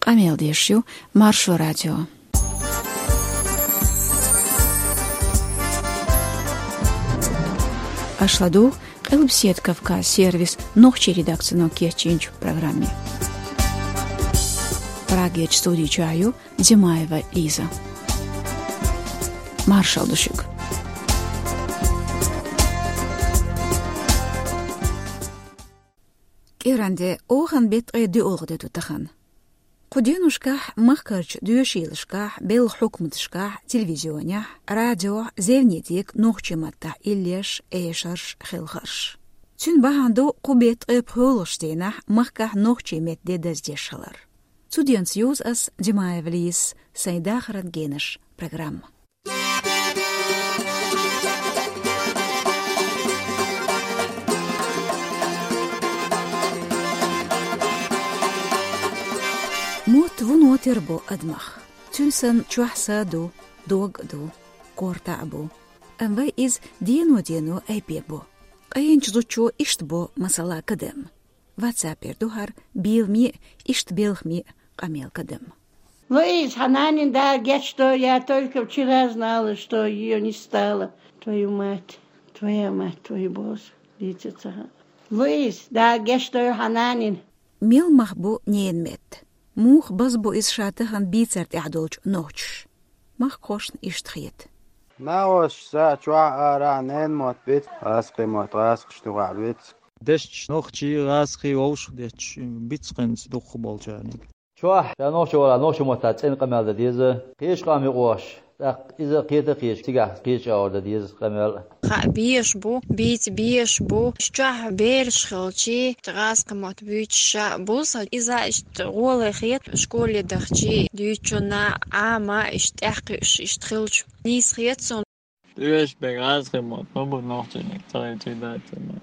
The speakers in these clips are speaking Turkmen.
قميل ديشيو مارشو راديو. Ашладу قلب سيت Кавказ сервис ногчи редакцию кечинч в программе. Прагеч студии чаю Димаева Лиза. Маршал Душик. Киранде охан бет قيدي أغدتو تخن. قدينوشكاح مخكرش دوشيلشكاح بيل حكمتشكاح تلفزيونيح راديو زيفنيتيك نوخشي متاح إليش إيشرش خلخرش تون باهاندو قبيت بهولشتينح مخكاح نوخشي مت ديدز ديشلر توديانس يوز أس ديمايف ليس سيداخرت جينش برنامج موت ونوتر بو أدمخ تنسن شوحسا دو دوغ دو قورتا بو أنواي إز دينو أي بيبو أينش دوچو إشت بو مسألة قدم واتسابير دوهر بيل مي إشت بيلخ مي قميل قدم Луис, Хананин, да, get что я только вчера знала, что ее не стало. Твою мать, твоя мать, твой босс. Луис, да, get что Хананин. ميل مخبو نين مت موخ بزبو إز شاتخن بيتسرت إعدولش نوش مخ خوشن إشتخيت ناوش ساعة شوع آرانين موت بيت غاسقي موت غاسق شتوغع بيت دش نوخشي غاسقي ووش دش بيتسقنس دوخ بولجاني شوح يا نوش ولا نوش موتات إن قمال ديزة قيش قامي قواش إذا قيت قيش تيجا قيش أورد ديز قمال بيش بو بيش بو شجع بيرش خلشي تغاس قمت بيش بوس إذا اشتغل خيط شكول دخشي ديوتشنا عما اشتاقش اشتخلش نيس خيط سون ديش بغاس قمت بابو نوخشي تغيتي دات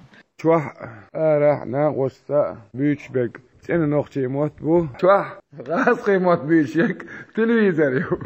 شوح راحنا وستا بيش بيج أنا نوخشي موت بو شوح غاسقي موت بيشك تلفزيون يو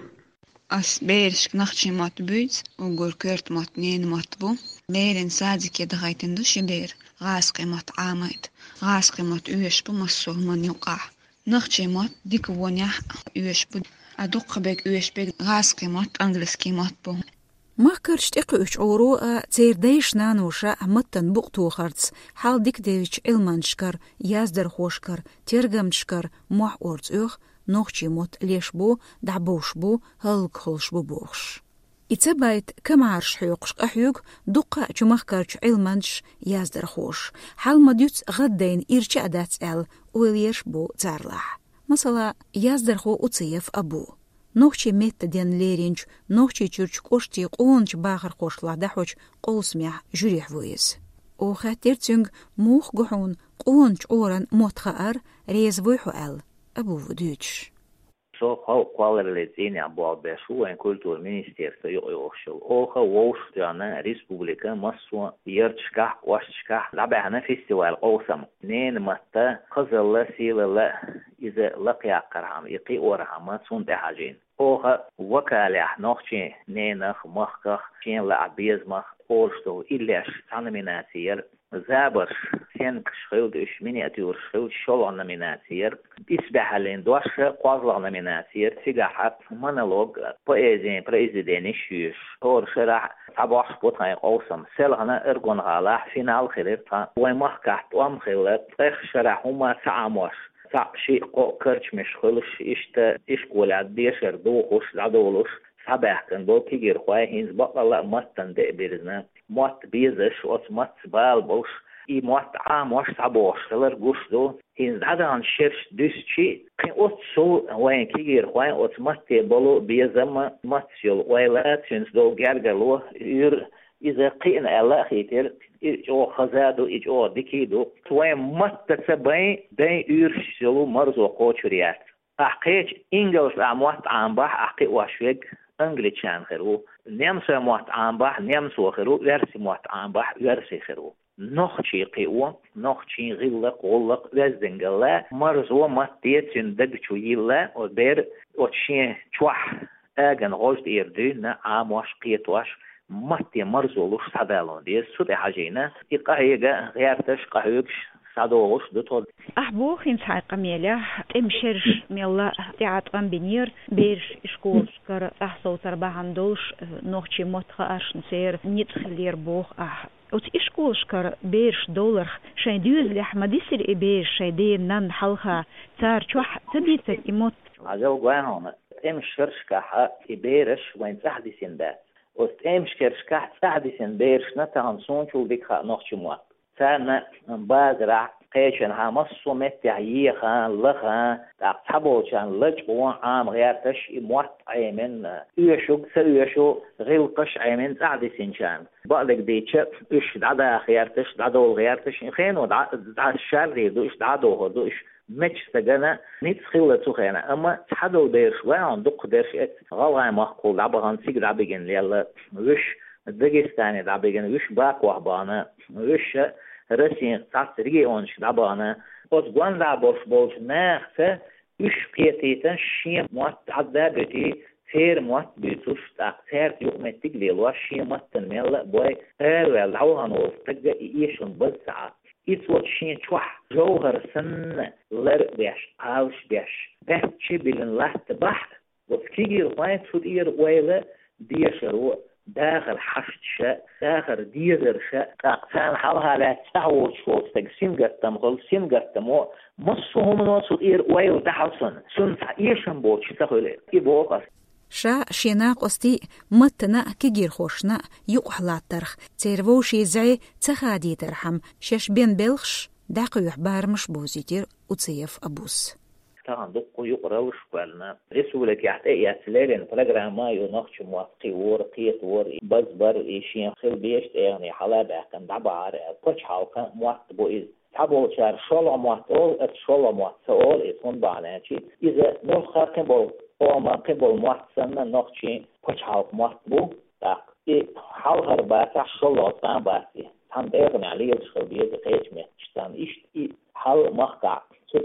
أس بيرش نخشي مات بيت وقول كرت مات نين مات بو ليرن سادك يدغايتن دوش لير غاسقي مات عاميد غاسقي مات يوش بو مسوه من يقع نخشي مات ديك ونيح يوش بو أدوق بيك يوش بيك غاسقي مات أنجلسكي مات بو ما كرشت إقوش عروء تير ديش نانوشا متن بقتو خرطس حال ديك ديوش علمانشكر يازدر خوشكر تيرغمشكر موح أورز أخ نوخشي موت ليش بو دعبوش بو هلق خلش بو بوخش إتبايت كم عرش حيوقش أحيوق دقا جمخ كرش علمانش يازدر خوش حال مديوت غدين إرشا دات أل ويليش بو تارلح مثلا يازدر خو أتصيف أبو نوخشي ميت دين ليرينج نوخشي چرچ قوشتي قونج باخر قوشلا دحوش قوسميح جريح ويز او خاتير تنگ موخ قحون قونج اوران موتخار ريز ويحو ال أبو وديتش. Så kvalifisering av BSU en kulturminister så jag och Washington Republika massor yırtışka washka labahna festival qawsam nen matta qızılla silala iza laqiya qarham iqi orhama sunta hajin oha wakala noqchi nenakh mahkakh chen la abizmah orsto illash nominatsiyer زابر سين كشخيل دوش مينياتور شخيل شول نوميناتير بيسبح لين دوش قاضل نوميناتير سيجاحات مونولوج بويزين بريزيدنت شيش اور شرح صباح بوتاي قوسم سلغنا ارغون غالا فينال خيرتا ومخكحت ومخيلت اخ شرح هما سعاموش شيء كرش مش خلش إيش قولات ديشر دوخوش لعدولوش صباح كان بو كيجير خواه هينز بطلع مستن دقبرزنا مات بيزش وات مات بالبوش اي مات عاموش صباش خلر قوش دو هينز عدان شرش دوشي قين اوت سو وين كيجير خواه اوت مات بلو بيزم مات سيول ويلات هينز دو جرگلو ير إذا قين الله خيتر إيجو خزادو إيجو دكيدو توين مات تسبين دين يرشلو مرزو قوشريات أحقيج إنجلس أموات عامباح أحقي واشويق انجليشان خيرو نيمس موت عامباح نيمس وخيرو ورسي موت عامباح ورسي خيرو نخشي قيوة نخشي غلق غلق وزنجلا مرزو ماتيت سندق يلا وبير وتشي شوح اجن غوشت يردو نا عاموش قيتواش ماتي مرزو لوش سبالون دي سود حاجينا إقاهيجا غيرتش قهيوكش صدوش دوتول أحبوخ إن حق ميله تمشر ميلا تعطم بنير بير شكول كر أحصو تربع عندوش نوخشي متخاش نسير نيتخلير بوخ وت إشكول شكر بيرش دولار شاين ديوز لحمد يصير إبير شايدين نان حلقة تار شوح تبيتك إموت عجو قاهونا تمشر شكاحة إبيرش وين تحدثين بات وتمشر شكاح تحدثين بيرش نتهمسون شو بيكها نوخشي موات سانا بازرع قيشن ها مصو متعيخا لخا تحبوشان لجبوان عام غيرتش موات عيمن يشوك سيشو غيلقش عيمن تعدي سنشان بقلك ديتش اش دعدا خيارتش دعدو غيرتش خينو دع الشار ريدو اش دعدو هدو اش مش سجنا نيت خيلة سخينا أما تحدو ديرش وين دق ديرش غالي مخقول دعبغان سيق دعبغن ليلا وش داغستاني دعبغن وش باك وحبانا وش رسين تعتري أونش دعبانا وتقول دعبوش بوش ناخته وش قيتيتن شيء موت عذابتي خير موت بيتوش تأثير يوم تقلي الوشي موت تنميل بوي أول عوهن وفتقى إيشون بلسعة إتوت شين شوح جوهر سن لر بيش عاوش بيش بحتشي بلن لحت بحت وفكيجي رفايت فود إير ويلة ديشرو داخل حشت شاء داخل ديزر شاء أقسام حالها لا تسعود شوستك سنقرتم غل سنقرتمو مصهم نوصد إير ويل تحصن سنفع إيشن بوش تخلي إبوغس شا شيناق أستي متنا كجير خوشنا يقحلات ترخ تيرفوشي زعي تخادي ترحم شش بين بلخش داقيوح بارمش بوزيتير وتصيف أبوس طبعا دقوا يقراوش بالنا رسولك يحتاج يسلالن بروجرام ما يناقش موافقي ور قيت ور بزبر يشين خل بيش يعني حلاب كان دبار كوش حالك موافق بويز تابو شار شولا موافقول شولا موافقول اسمه بالانشي إذا نخا قبل أو ما قبل موافقنا ناقشين كوش حالك موافقو تاق حال هربات شولا تام باسي هم بيرن عليه الشغل بيد قيش مشتان إيش حال مخقع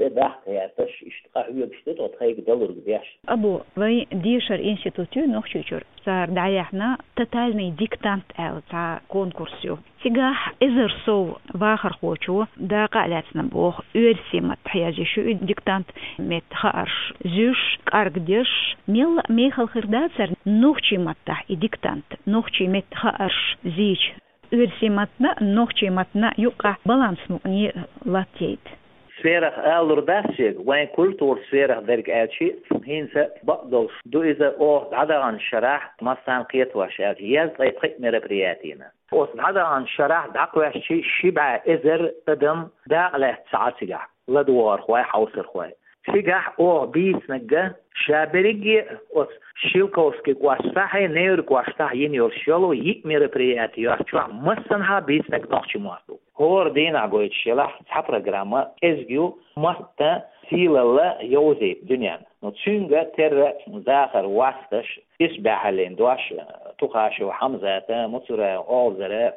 أبو وين ديشر إنستيتوت نخشيشر صار دعيحنا تتالني ديكتانت أو تا كونكورسيو سيجاح إذر سو واخر خوشو دا قالتنا بوخ أرسي متحياجي شو ديكتانت متخارش زوش كارجديش ميل ميخل خردات صار نخشي متح ديكتانت نخشي متخارش زيش أرسي متنا نخشي متنا يقع بالانس مقني لاتيت سفيرة ألور داسيق وين كولتور سفيرة ذلك أشي هينسا بقدوش دو إذا أوه عدا عن شرح مثلا قيت واشاج يزغي قيت مربرياتينا أوه عدا عن شرح دعقوا شي شبع إذر قدم داقله ساعتيجح لدوار خواي حوصر خواي سيجح أوه بيس نجا شابريجي أوه شيلكوسكي قواسفاحي نير قواسفاح ينيور شلو يك مربرياتي أشوا مثلا بيس نجناش مواسو هور دين عقويت شلح تحبرجراما إزجو مهتا سيلا يوزي دنيا نتشنجا تر داخل واسطش إسبح لين دواش تقاش وحمزة مصر أوزر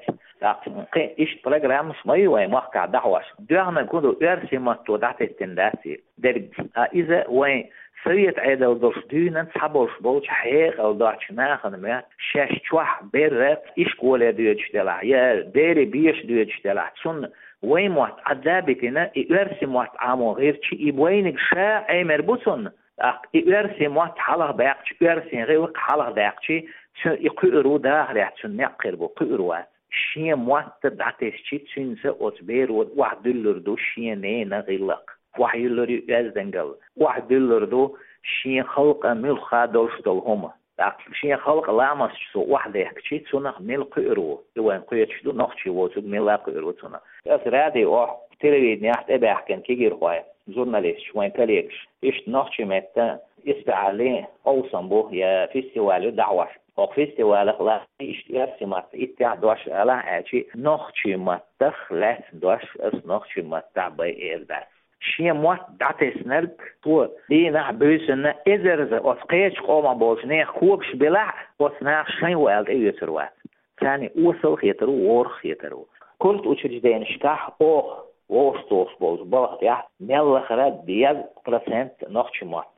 إيش برنامج مايوه مخكع دعوش دعنا كله إرسي ما تودعت التنداسي در إذا وين سريت عيدل دوش دينا تحبوش بولش حيق أو داش ناخن ما شاش تشوح بيرت إيش قولة ديوش دلع يا ديري بيش ديوش دلع سن وين موت عذابتنا إرسي موت عامو غير شيء يبوينك شاء أي مربوطن إرسي موت حلق باقش إرسي غير حلق باقش يقرو داخل يحسن نقربو قروات شيء موت دعتش شيء سنسة أتبير واحد دولار دو شيء نينا غيلق واحد دولار يزدنقل واحد دولار دو شيء خلق ملخا دوش دولهما شيء خلق لامس سو واحد يحكي سنة ملق قرو يوان قيتش دو نخشي وتو ملق قرو سنة أسرادي أو تلويد نحت أبحكن كيجي رواية جورناليست شوين كليكش إيش نخشي متى إسبعالي أوصن بو يا فيستيوال دعوش أو فيستيوال خلاص إشتيار سمات إتع دوش على أشي نخشي متى خلاص دوش أس نخشي متى بيرداس شيء موت دعتس نرك تو دينا بيسنا إذا أسقيش قوما بوجنيه خوبش بلع وسنا شيء والد أيوتروات ثاني وصل خيترو ور خيترو كلت أشجدين شكاح أوه ووستوس بوز بلغت يا ميل خرد 10% نخشي موت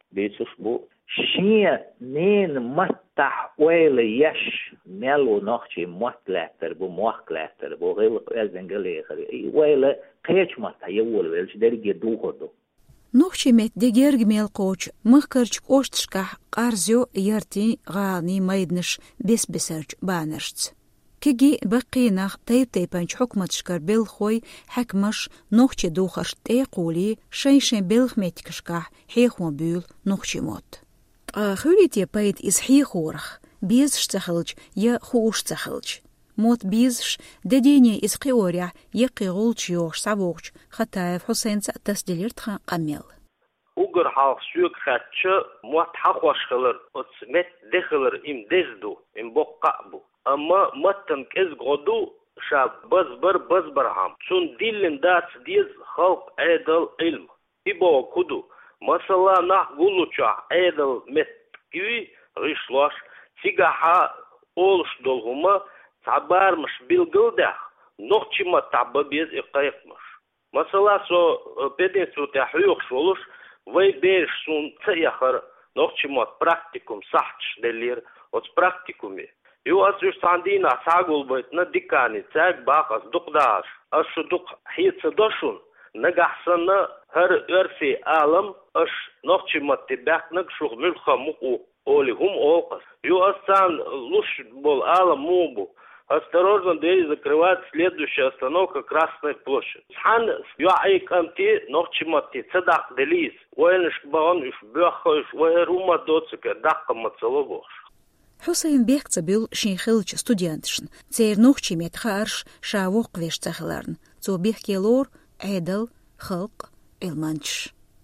بيتش بو شيء نين متح ويل يش ملو نخشي مطلعتر بو مخلعتر بو غير الزنجلي ويل قيش متح يول ويلش درجة دوخدو نوخشي مت ديجيرج ميل قوش مخكرج قوشتشكح قارزيو يرتي غاني مايدنش بسرج بانرشت كيجي بقيناخ تيبانج حكمتشكر بالخوي حكمش نوخشي دوخش تيقولي شيشن بالخميتكشكح حيخون بيل نوخشي موت خوليتي بايت إز حيخورخ بيزش تخلج يا خوش تخلج موت بيزش دديني إز قيوريح يقي غولش يوش سابوغش خطايف حسين تسديلير تخان قميل Ugar halk suyuk xatçı muat haqwaşqılır, otsmet dexılır im dezdu, im boqqa'bu. Ama mattan kez godu şa bazbar ham. Sun dillin das diz halk edal ilm. İbo kudu. Masala nah guluça edal met gibi rişlaş. Sigaha oluş dolguma tabarmış bilgildah. Nohçima tabba biz iqayıqmış. Masala so pedinsu tahyuq şoluş. Vai beijo sun tsayahar nochimot praktikum sahch delir от практикуми. Ю азуш сандина сагулбайт на дикани цаг бахас дуqdaаш. Ашу дуq хица дошун нагахсана хар өрси алам аш nochimot тибахнак шух мулхаму оли хум олqas. Ю асан луш бол алам мубу. Осторожно, дверь закрывает следующая остановка Красная площадь. Хан юаик амти нохчимати цадах делиз. Уэнш багон иш бяхош уэрума доцика дахка мацалогош. حسين بيكتبيل شين خلج ستوديانتشن تير نوخشي ميت خارش شاوق ويش تخلارن تو بيحكي لور عدل خلق المانش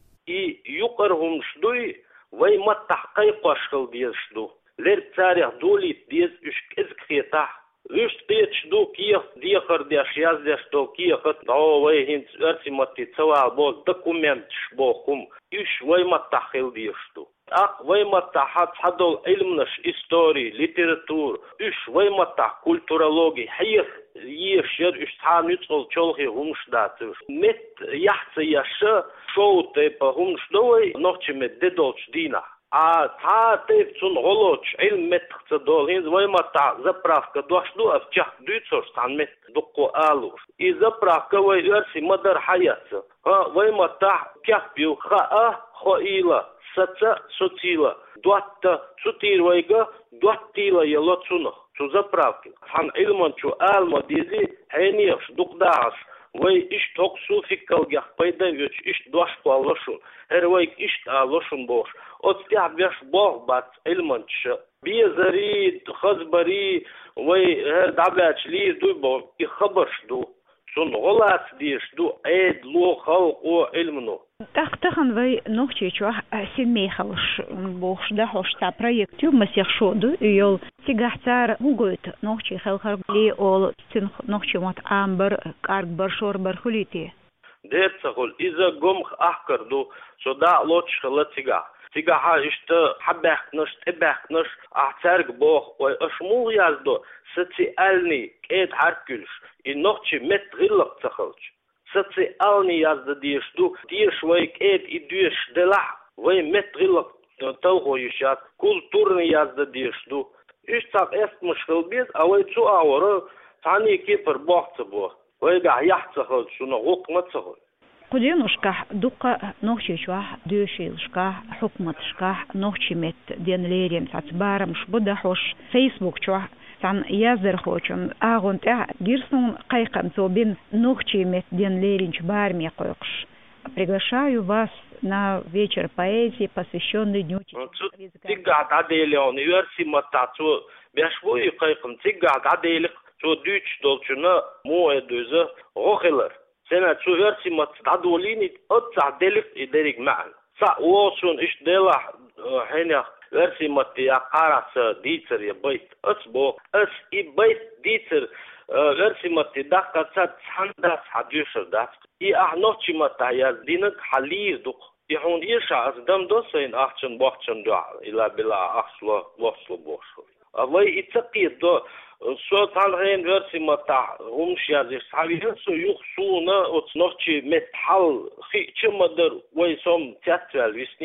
يقرهم شدوي وي ما تحقيق واشخل ديز شدو لير تاريخ دولي ديز اشك ازكيتاح Вишь, ты чду киев диахардяш яздяш то киехат давай хинц эрсимати цела бо документ шбохум иш вайматахил дишту. Ах вайматахат хадол илмнаш истории, литератур, иш вайматах культурологии, хайх ешер иш хамницол чолхи хумшдатыш. Мет яхца яша шоу те по хумшдовой нохчемет дедолч дина. А та тейцун голоч илмет долин ваймата заправка дошло а в чах дюцор станмет дукко алуш и заправка вай верси мадар хаяца ваймата кяпил ха хоила саца социла дуатта сутирвайга дуаттила ялоцуна цу заправки хан илманчу алма дизи хениш дукдаас Вай иш токсу фикалгах пайда вич иш дуашку алошун. Вай иш алошун бош. От стяг вяш бог бац илманч. Бизари, хазбари, вай дабляч ли дуйбо и хабашду. Сун голац дишду эд ло халк о илмну. تختخن وی نوچه چو سیمی خالش بخش ده هشتا پروژه مسیح شده یال سیگهتر هنگوت نوچه خالق لی اول سن نوچه مات آمبر کارگ برشور برخلیتی. درسخول إذا قمخ أحكردو صدا لوتش خلتيجا تيجا إشت حبخنش تبخنش أحترق بوخ وأشمو يازدو ستسألني كيد حركلش إنوخشي مت غلق تخلش ستسألني يازد ديشدو ديش ويك إيد إدوش دلع وي مت غلق تلغو يشات كولتورني يازد ديشدو إشتاق إست مشغل بيز أوي تو أورو تاني كيبر بوخت بوخ ويقع يحتخل شنو غوق متخل قدينوشكا دوقا نوشي شواه دوشيلشكا حكمتشكا نوشي مت دين ليرين ساتبارم شبدحوش فيسبوك شواه سان يازر خوچون اغون تا гирсон قайقам собин нохчи мет ден леринч барми койкш. Приглашаю вас на вечер поэзии, посвященный Дню чеченского языка. Тигат аделион верси матацу бяшвой қайқым тигат аделик цо дюч долчуна мое дөзө рохелер. Сена цо верси мат адолини от аделик идерик маан. Са уосун иш дела хенях верси мат я қарасы дицер я байт ыцбо ыс и байт дицер верси мат даққаца цандас хадюшердас и ахночи мат я динак хализ дуқ يحون يشع أصدام دوسين أحسن بوحشن دعا إلا بلا أحسن وصل بوشل الله يتقي دو صوت هالغين ورسي متاع همش يازيش سعيهنسو يخصونا وتنوخشي متحل خي چمدر ويسوم تياتوال ويسنير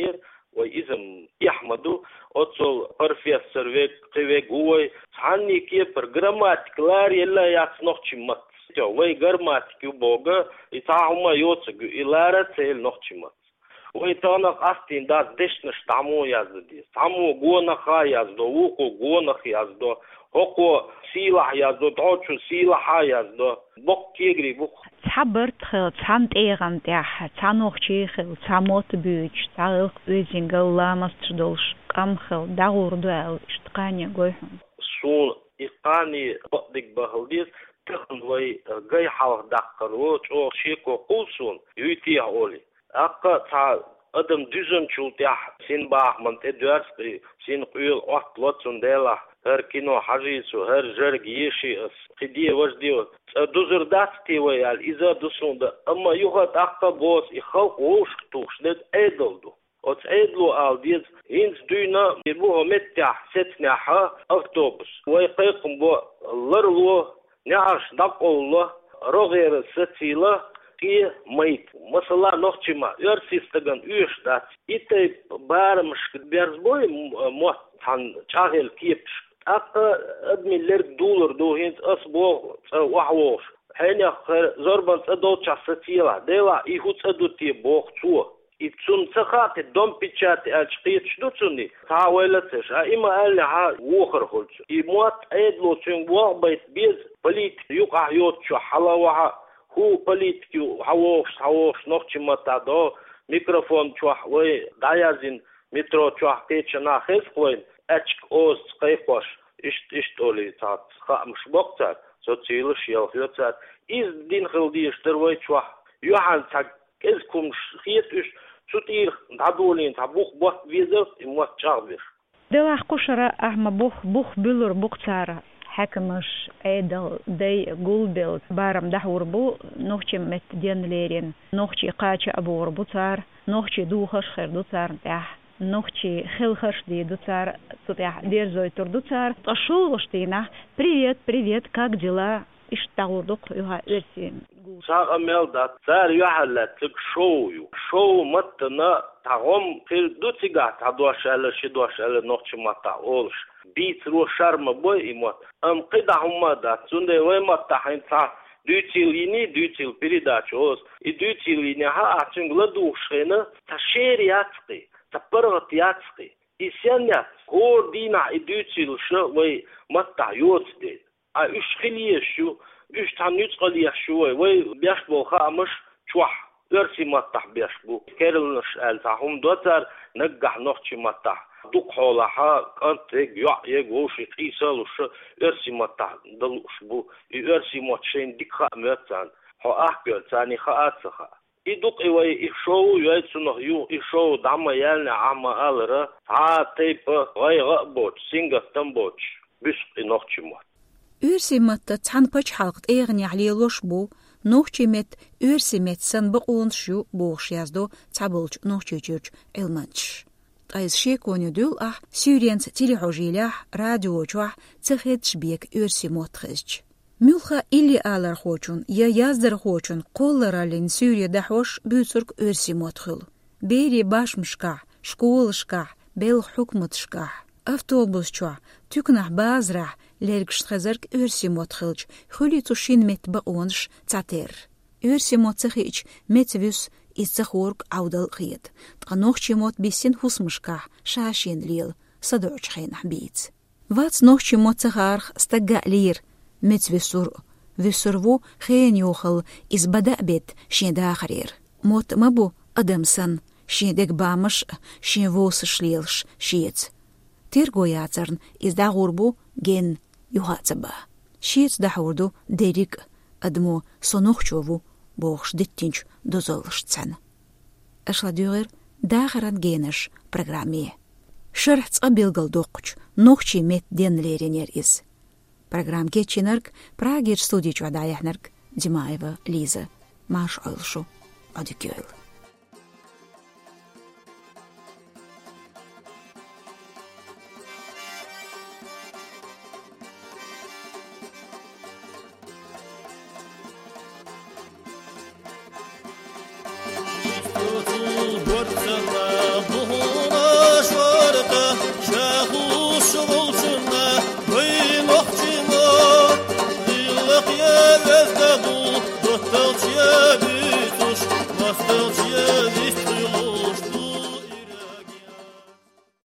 وإذن يحمدو أتصل بروفيسور وي قوي عني كيف جراماتيكلار يلا ياتنوخشي مات وي جراماتيك يبوغا يتاهما يوتسغ إلارة تيل نوخشي مات وي تانق أستين داس دشنش تامو يازدي تامو غونخا يازدو ووكو غونخ يازدو هوكو سيلاح يازدو دوتشو سيلاح يازدو بوك كيغري بوك تحبرت خل تحمت إيغام تاح تانوخشي خل تاموت بيوش تعلق ويزينغل لامستردولش كم خل داغور دوال اشتقانيا قويحون سون إقاني بقدك بهلديس تخن وي غي حالق داقر او شيكو قوسون يوتيح أولي أقا تا أدم düzün çultiyah sin bağ mante dörski sin quyul oht lotsun dela her kino hajisu her jerg yeşi qidiye vajdiyo duzurdat tevayal iza dusunda ama yuhat aqqa boz I xalq oş tuxnet edoldu Ots edlu al diz hins düna bu homettah setnaha avtobus way qayqum bu larlu naash daqollu rogere setila ki mayt masala noqchima örsistagan üyşdat itay barmış berzboy mo tan çağel kiyip aqqa admiller dolar do hins asbo wahwosh hena zorban sadotcha setila dela I huts aduti boqchu İtsun sıhhat dom piçat açqiyet şdutsuni tawelatsış ima alha wuxr xulç imuat edlo çün waqbayt biz politik yuqa yotçu halawa hu politik hawosh noqchimata do mikrofon çuh ve dayazin metro çuh keçna xesqoyn açq os qayqosh işt oli tat xamş boqtar sotsialish yalxyotsat iz din xildiyştir ve çuh yuhan tak ezkum xiyet üş Tutir dadulin tabuq bot vizir imot çağbir. Dela quşara ahma buh bülür buqçara hakmış edal day gulbel baram dahur bu noqchi met denlerin noqchi qacha abur butar noqchi duhash khir dutar tah noqchi khilkhash di dutar tutah derzoy tur dutar tashul shtina привет как дела اشتغلدق يها ارسين ساق ميلدا سار يحلتك شو متنا تاغم قل دوتيغا تادوشال شدوشال نوخشي ماتا اولش بيت رو شرم بو ايموت قدا هما دا سونده ويما تاين تا دوتيل передачос и دوتيلини ها ачингла душена ташериатски тапыргатиатски исяня координа и دوتيل шо вей мата йотсде a üç xiliyşu üç tanıç qaliyşu ve beş bu xamış çuh örsi matah beş bu kerilmiş el tahum dotar nagah noqchi matah duq holaha qantek ya goşi qisaluş örsi matah daluş bu örsi moçen dikha metsan ha ahgölsani khaatsa iduq ve işow yaysuno yu işow dama yalna ama alra ha tayp vay gabot singastan boç büs noqchi Ürsimatta tanpaç halqt eğin yahliloş bu nohçimet ürsimet san baqon şu boğş yazdo tabulç nohçuç elmanç ayz şekonudul ah Süriyens telehojilah radyoçah tsexet şbek ürsimot xizç Mülxa illi alar xoçun ya yazdır xoçun qollaralin Süriyada hoş büsürk ürsimot xil beri başmışqa şkolışqa bel hukmatışqa avtobusçu tüknah bazrah Lergst xazark ürsimot xilç xulitsu shin met baqonş tater ürsimot xich metvus isxorg audal khiyet tqanochchimot bisin husmishka shashin lil sadoch khin habit vats nochchimot xarx stagalir metvusur visurvu khin yoxal izbada bet shinda xarir mot mabu adamsan shindek bamish shinvos shlilsh shit tergoyatsarn izdagurbu gen yuhatsaba shit dahurdu derik admo sonochchovu box dittinch dozolshtsan ashladürer dagharan genish programmi sharh tsabilgal doqch nochchi met denlerener is program geçinark Prager studicho dayahnark Dimaeva Liza marsh olshu adikol